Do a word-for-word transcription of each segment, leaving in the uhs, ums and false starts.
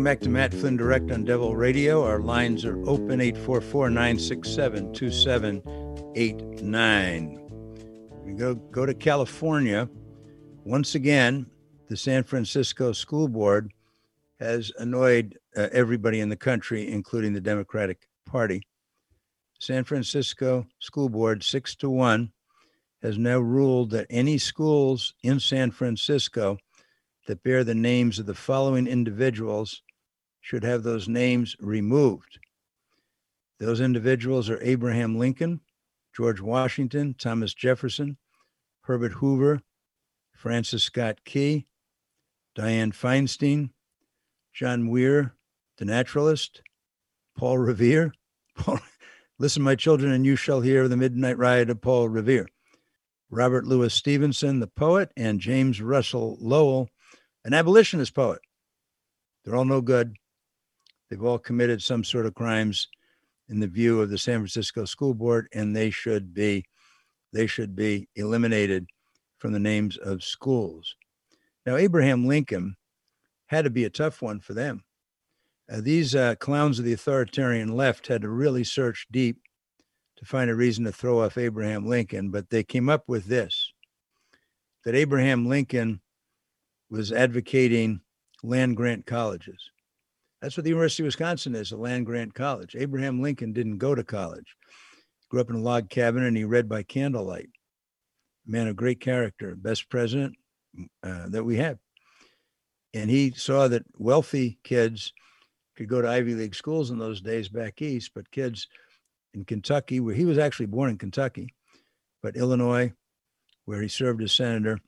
back to Matt Flynn Direct on Devil Radio. Our lines are open, eight four four, nine six seven, two seven eight nine. We go, go to California. Once again, the San Francisco School Board has annoyed uh, everybody in the country, including the Democratic Party. San Francisco School Board, six to one, has now ruled that any schools in San Francisco that bear the names of the following individuals should have those names removed. Those individuals are Abraham Lincoln, George Washington, Thomas Jefferson, Herbert Hoover, Francis Scott Key, Dianne Feinstein, John Muir, the naturalist, Paul Revere. Paul, listen, my children, and you shall hear the midnight ride of Paul Revere. Robert Louis Stevenson, the poet, and James Russell Lowell, an abolitionist poet. They're all no good. They've all committed some sort of crimes in the view of the San Francisco School Board, and they should be, they should be eliminated from the names of schools. Now, Abraham Lincoln had to be a tough one for them. Uh, these uh, clowns of the authoritarian left had to really search deep to find a reason to throw off Abraham Lincoln, but they came up with this, that Abraham Lincoln was advocating land-grant colleges. That's what the University of Wisconsin is, a land-grant college. Abraham Lincoln didn't go to college. He grew up in a log cabin, and he read by candlelight. Man of great character, best president uh, that we have. And he saw that wealthy kids could go to Ivy League schools in those days back east, but kids in Kentucky, where he was actually born in Kentucky, but Illinois, where he served as senator,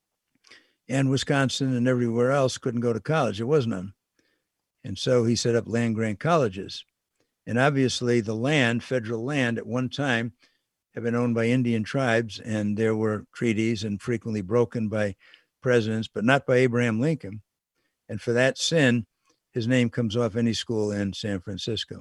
and Wisconsin and everywhere else couldn't go to college. There was none. And so he set up land-grant colleges. And obviously the land, federal land at one time, had been owned by Indian tribes, and there were treaties and frequently broken by presidents, but not by Abraham Lincoln. And for that sin, his name comes off any school in San Francisco.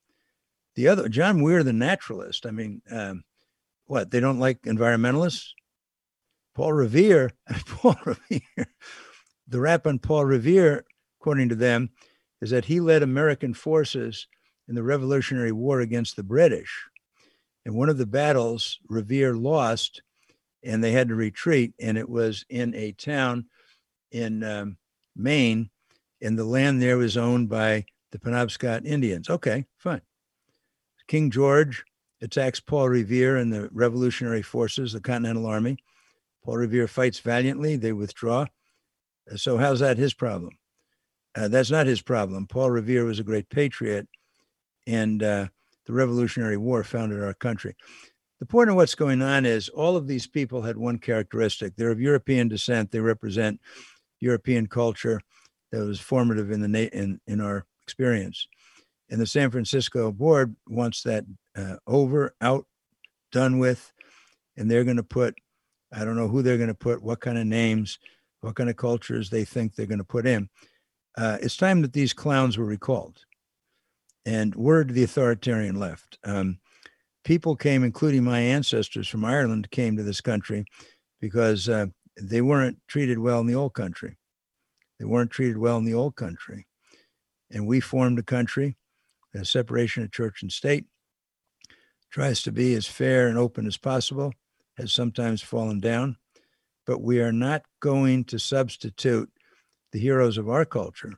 The other, John Muir, the naturalist, I mean, um, what, they don't like environmentalists? Paul Revere, Paul Revere, the rap on Paul Revere, according to them, is that he led American forces in the Revolutionary War against the British. And one of the battles Revere lost, and they had to retreat, and it was in a town in um, Maine, and the land there was owned by the Penobscot Indians. Okay, fine. King George attacks Paul Revere and the Revolutionary forces, the Continental Army. Paul Revere fights valiantly. They withdraw. So how's that his problem? Uh, that's not his problem. Paul Revere was a great patriot, and uh, the Revolutionary War founded our country. The point of what's going on is all of these people had one characteristic. They're of European descent. They represent European culture that was formative in the na- in, in our experience. And the San Francisco board wants that uh, over, out, done with, and they're going to put, I don't know who they're going to put, what kind of names, what kind of cultures they think they're going to put in. Uh, it's time that these clowns were recalled. And word to the authoritarian left. Um, people came, including my ancestors from Ireland, came to this country because uh, they weren't treated well in the old country. They weren't treated well in the old country. And we formed a country, a separation of church and state, tries to be as fair and open as possible, has sometimes fallen down, but we are not going to substitute the heroes of our culture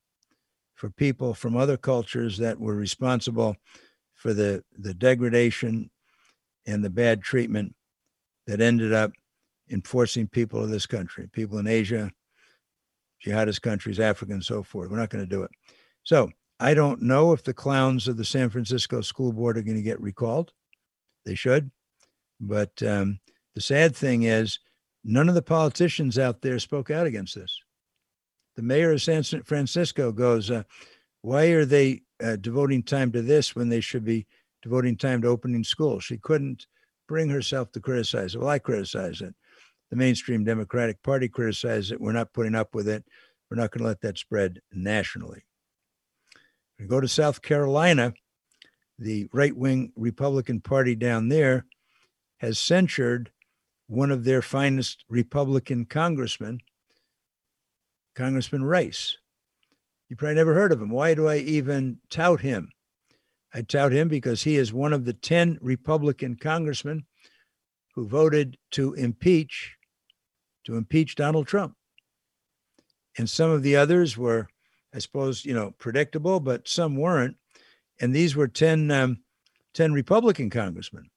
for people from other cultures that were responsible for the, the degradation and the bad treatment that ended up in forcing people of this country, people in Asia, jihadist countries, Africa, and so forth. We're not going to do it. So I don't know if the clowns of the San Francisco School Board are going to get recalled. They should. But um, the sad thing is none of the politicians out there spoke out against this. The mayor of San Francisco goes, uh, why are they uh, devoting time to this when they should be devoting time to opening schools? She couldn't bring herself to criticize it. Well, I criticize it. The mainstream Democratic Party criticizes it. We're not putting up with it. We're not going to let that spread nationally. We go to South Carolina. The right-wing Republican Party down there has censured one of their finest Republican congressmen, Congressman Rice. You probably never heard of him. Why do I even tout him? I tout him because he is one of the ten Republican congressmen who voted to impeach, to impeach Donald Trump. And some of the others were, I suppose, you know, predictable, but some weren't. And these were ten, um, ten Republican congressmen.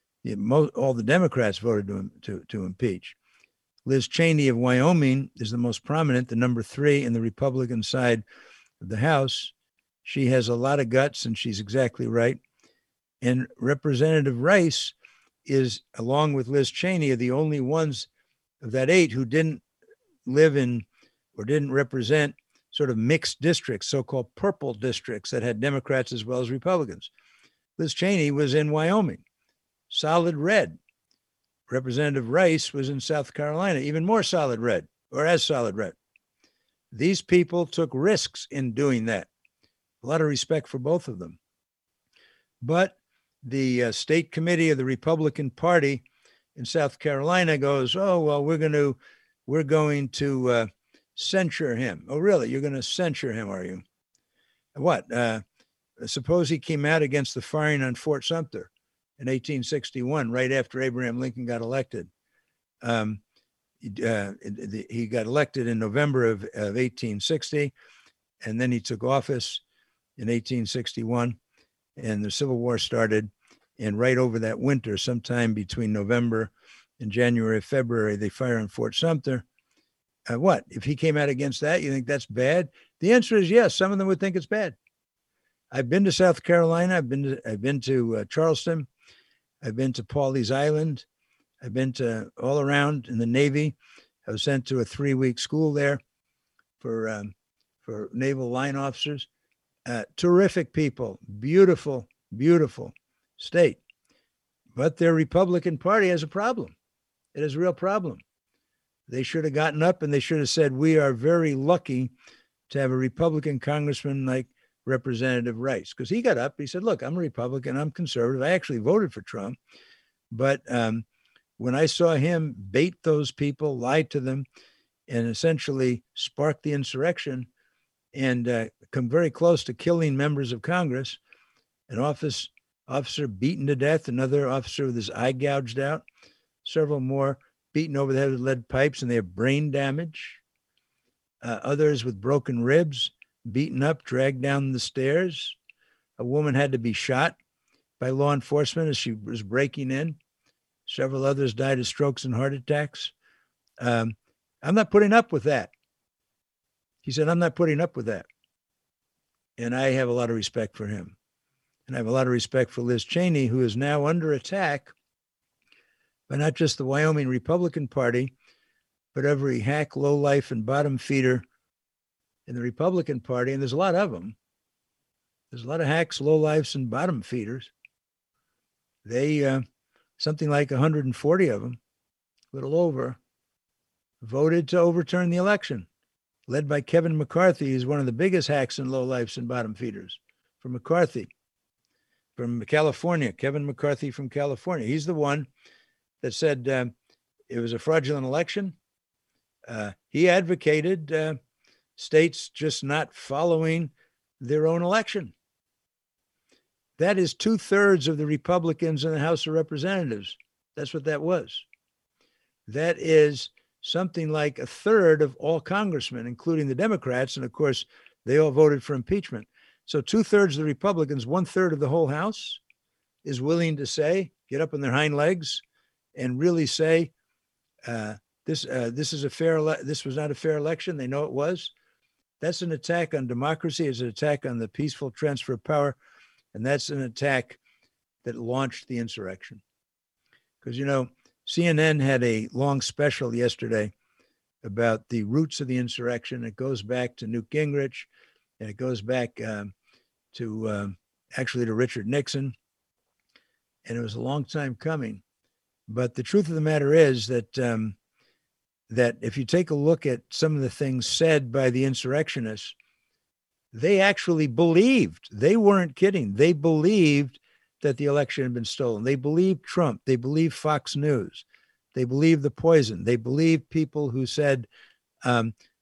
All the Democrats voted to, to, to impeach. Liz Cheney of Wyoming is the most prominent, the number three in the Republican side of the House. She has a lot of guts, and she's exactly right. And Representative Rice is, along with Liz Cheney, are the only ones of that eight who didn't live in or didn't represent sort of mixed districts, so-called purple districts that had Democrats as well as Republicans. Liz Cheney was in Wyoming, solid red. Representative Rice was in South Carolina, even more solid red, or as solid red. These people took risks in doing that. A lot of respect for both of them. But the uh, state committee of the Republican Party in South Carolina goes, oh, well, we're going to, we're going to uh, censure him. Oh, really? You're going to censure him, are you? What? Uh, suppose he came out against the firing on Fort Sumter in eighteen sixty-one, right after Abraham Lincoln got elected. Um, uh, he got elected in November of, of eighteen sixty, and then he took office in eighteen sixty-one, and the Civil War started. And right over that winter, sometime between November and January, February, they fire on Fort Sumter. Uh, what? If he came out against that, you think that's bad? The answer is yes. Some of them would think it's bad. I've been to South Carolina. I've been to, I've been to uh, Charleston. I've been to Pawleys Island. I've been to all around in the Navy. I was sent to a three-week school there for um, for naval line officers. Uh, terrific people, beautiful, beautiful state. But their Republican Party has a problem. It has a real problem. They should have gotten up and they should have said, we are very lucky to have a Republican congressman like Representative Rice, because he got up, he said, look, I'm a Republican, I'm conservative. I actually voted for Trump. But um, when I saw him bait those people, lie to them, and essentially spark the insurrection and uh, come very close to killing members of Congress, an office officer beaten to death, another officer with his eye gouged out, several more beaten over the head with lead pipes, and they have brain damage, uh, others with broken ribs, beaten up, dragged down the stairs. A woman had to be shot by law enforcement as she was breaking in. Several others died of strokes and heart attacks. Um, I'm not putting up with that. He said, I'm not putting up with that. And I have a lot of respect for him. And I have a lot of respect for Liz Cheney, who is now under attack by not just the Wyoming Republican Party, but every hack, lowlife, and bottom feeder in the Republican Party, and there's a lot of them. There's a lot of hacks, lowlifes, and bottom feeders. They, uh, something like one hundred forty of them, a little over, voted to overturn the election, led by Kevin McCarthy. He's one of the biggest hacks and lowlifes and bottom feeders. From McCarthy, from California, Kevin McCarthy from California. He's the one that said uh, it was a fraudulent election. Uh, he advocated uh, states just not following their own election. That is two thirds of the Republicans in the House of Representatives. That's what that was. That is something like a third of all congressmen, including the Democrats. And of course, they all voted for impeachment. So two thirds of the Republicans, one third of the whole House is willing to say, get up on their hind legs and really say, uh, this, uh, this is a fair, ele- this was not a fair election. They know it was. That's an attack on democracy. It's an attack on the peaceful transfer of power. And that's an attack that launched the insurrection. Because, you know, C N N had a long special yesterday about the roots of the insurrection. It goes back to Newt Gingrich, and it goes back um, to um, actually to Richard Nixon. And it was a long time coming. But the truth of the matter is that um, that if you take a look at some of the things said by the insurrectionists, they actually believed, they weren't kidding. They believed that the election had been stolen. They believed Trump. They believed Fox News. They believed the poison. They believed people who said um,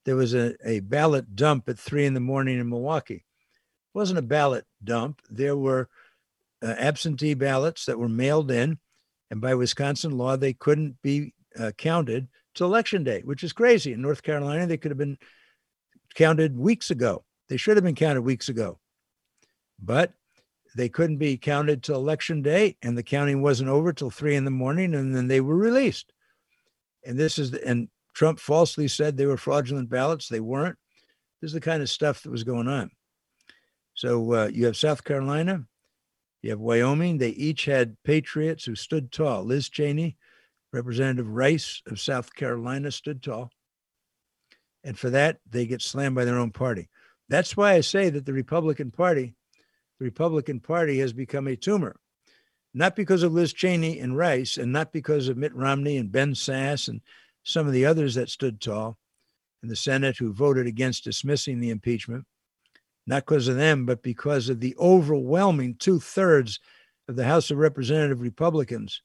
there was a, a ballot dump at three in the morning in Milwaukee. It wasn't a ballot dump. There were uh, absentee ballots that were mailed in, and by Wisconsin law, they couldn't be uh, counted till election day, which is crazy. In North Carolina, they could have been counted weeks ago. They should have been counted weeks ago. But they couldn't be counted till election day, and the counting wasn't over till three in the morning, and then they were released. And this is, the, and Trump falsely said they were fraudulent ballots. They weren't. This is the kind of stuff that was going on. So uh, you have South Carolina, you have Wyoming. They each had patriots who stood tall. Liz Cheney, Representative Rice of South Carolina stood tall. And for that, they get slammed by their own party. That's why I say that the Republican Party, the Republican Party has become a tumor. Not because of Liz Cheney and Rice, and not because of Mitt Romney and Ben Sasse and some of the others that stood tall in the Senate who voted against dismissing the impeachment. Not because of them, but because of the overwhelming two-thirds of the House of Representative Republicans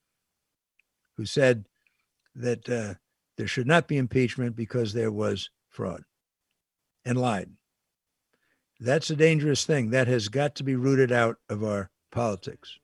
who said that uh, there should not be impeachment because there was fraud and lied. That's a dangerous thing. That has got to be rooted out of our politics.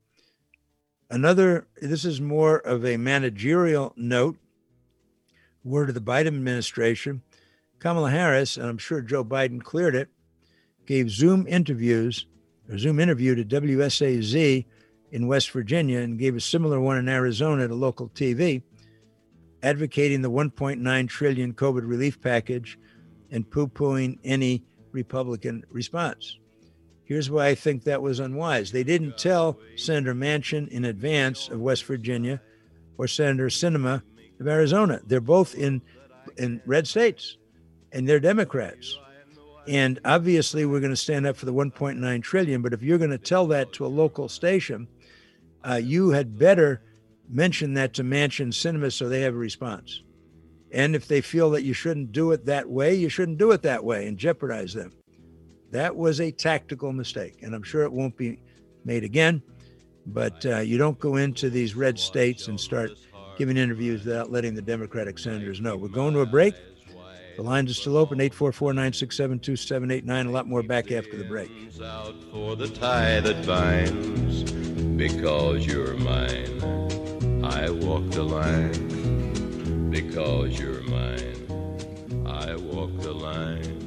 Another, this is more of a managerial note, word of the Biden administration. Kamala Harris, and I'm sure Joe Biden cleared it, gave Zoom interviews, or Zoom interview to W S A Z in West Virginia, and gave a similar one in Arizona to local T V, advocating the one point nine trillion COVID relief package and poo-pooing any Republican response. Here's why I think that was unwise. They didn't tell Senator Manchin in advance of West Virginia or Senator Sinema of Arizona. They're both in, in red states, and they're Democrats. And obviously, we're going to stand up for the one point nine trillion. But if you're going to tell that to a local station, uh, you had better mention that to Manchin and Sinema so they have a response. And if they feel that you shouldn't do it that way, you shouldn't do it that way and jeopardize them. That was a tactical mistake, and I'm sure it won't be made again. But uh, you don't go into these red states and start giving interviews without letting the Democratic senators know. We're going to a break. The lines are still open, eight four four, nine six seven, two seven eight nine. A lot more back after the break. Out for the tie that binds, because you're mine. I walk the line, because you're mine. I walk the line.